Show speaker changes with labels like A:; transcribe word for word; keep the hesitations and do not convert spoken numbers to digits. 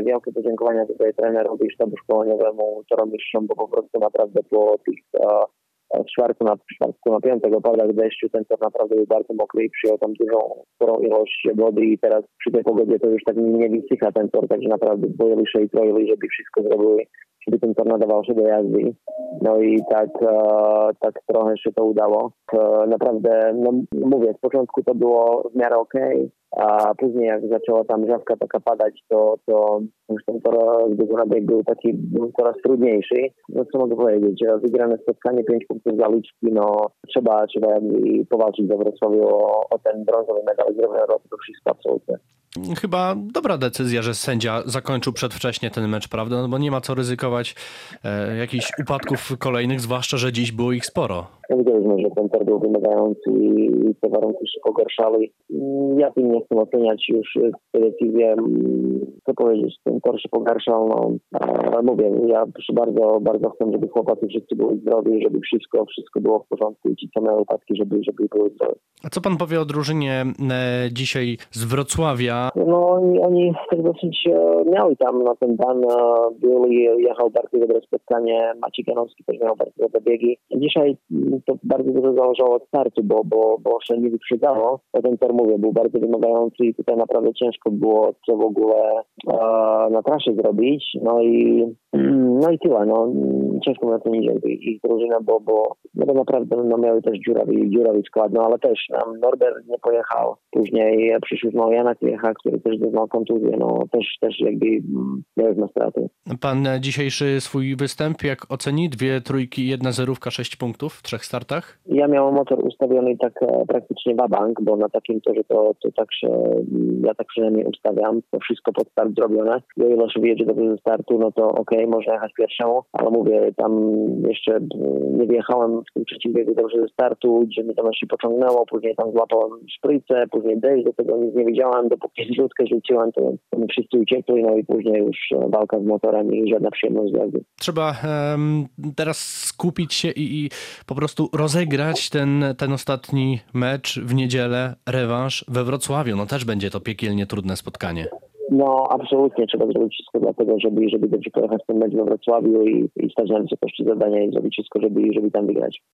A: wielkie podziękowania tutaj trenerowi, sztabu szkoleniowemu, mistrzom, bo po prostu naprawdę po tych w czwartku na, w czwartku na piątego padach deszczu ten tor naprawdę był bardzo mokry i przyjął tam dużą, sporą ilość wody i teraz przy tej pogodzie to już tak nie wysycha ten tor, także naprawdę dwoje lisze i troje liże, żeby wszystko zrobiły, żeby ten tor nadawał się do jazdy. No i tak, e, tak trochę się to udało. E, naprawdę, no mówię, z początku to było w miarę okej, okay, a później jak zaczęła tam żawka taka padać, to, to już ten tor z biegu na bieg był taki był coraz trudniejszy. No co mogę powiedzieć, wygrane spotkanie, pięć punktów zaliczki, no trzeba, trzeba jakby powalczyć we Wrocławiu o, o ten brązowy medal z Europy, to wszystko absolutnie.
B: Chyba dobra decyzja, że sędzia zakończył przedwcześnie ten mecz, prawda? No bo nie ma co ryzykować e, jakichś upadków kolejnych, zwłaszcza, że dziś było ich sporo.
A: Widzieliśmy, że ten tor był wymagający i te warunki się pogarszały. Ja tym nie chcę oceniać już te decyzje. Co powiedzieć, ten tor się pogarszał. No, ale mówię, ja bardzo, bardzo chcę, żeby chłopacy wszyscy byli zdrowi, żeby wszystko, wszystko było w porządku i ci, co miały upadki, żeby, żeby były zdrowi.
B: A co pan powie o drużynie e, dzisiaj z Wrocławia?
A: No oni, oni tak dosyć e, miały tam na ten dan, e, byli, jechał bardzo dobre spotkanie, Maciej Janowski też miał bardzo dobre biegi. Dzisiaj to bardzo dużo zależało od startu, bo, bo, bo się nie wyprzedało. O ten tor mówię, był bardzo wymagający i tutaj naprawdę ciężko było co w ogóle e, na trasie zrobić. No i no i tyle. No, ciężko mi na to nie idzie ich drużyna, bo, bo, no bo naprawdę no, miały też dziurawy, dziurawy skład, no ale też um, Norbert nie pojechał. Później przyszły znowu Janak Jecha, który też doznał kontuzję, no też, też jakby miał na straty.
B: Pan dzisiejszy swój występ jak oceni? Dwie trójki, jedna zerówka, sześć punktów w trzech startach?
A: Ja miałem motor ustawiony tak e, praktycznie wabank, bo na takim torze to, to tak się, ja tak przynajmniej ustawiam, to wszystko pod start zrobione. O ile się wyjedzie dobrze ze startu, no to okej, okay, można jechać pierwszą, ale mówię, tam jeszcze nie wjechałem w tym trzecim biegu dobrze ze startu, gdzie mi to się pociągnęło, później tam złapałem szprycę, później deszcz, do tego nic nie widziałem, dopóki zrzutkę rzuciłem, to, to mi wszyscy uciekli, no i później już walka z motorem i żadna przyjemność z jazdy.
B: Trzeba um, teraz skupić się i, i po prostu rozegrać ten, ten ostatni mecz w niedzielę, rewanż we Wrocławiu. No też będzie to piekielnie trudne spotkanie.
A: No absolutnie trzeba zrobić wszystko dlatego, żeby, żeby dobrze pojechać ten mecz we Wrocławiu i, i stać na wysokości zadania i zrobić wszystko, żeby, żeby tam wygrać.